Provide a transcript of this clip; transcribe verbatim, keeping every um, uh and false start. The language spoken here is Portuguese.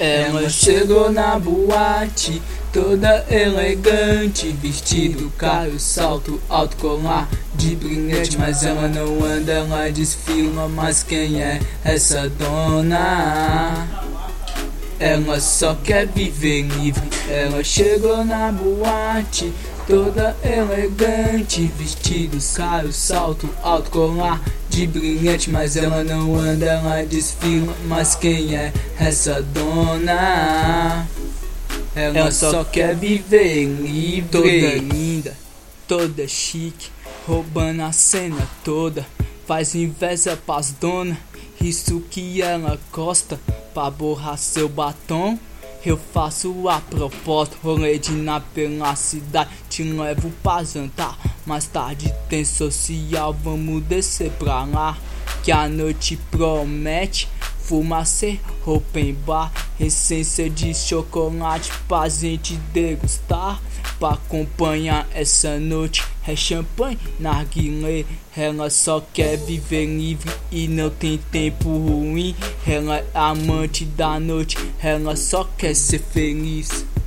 Ela chegou na boate, toda elegante, vestido caro, salto alto, colar de brilhante. Mas ela não anda, ela desfila. Mas quem é essa dona? Ela só quer viver livre. Ela chegou na boate, toda elegante, vestido caro, salto alto, colar de brilhante. Mas ela não anda, ela desfila. Mas quem é essa dona? Ela, ela só quer viver livre. Toda linda, toda chique, roubando a cena toda. Faz inveja pras dona, isso que ela gosta. Pra borrar seu batom, eu faço a proposta. Rolê de na pela cidade, te levo pra jantar. Mais tarde tem social, vamos descer pra lá. Que a noite promete fumaça, roupa em bar, essência de chocolate pra gente degustar. Pra acompanhar essa noite é champanhe, narguilé. Ela só quer viver livre e não tem tempo ruim. Ela é amante da noite, ela só quer ser feliz.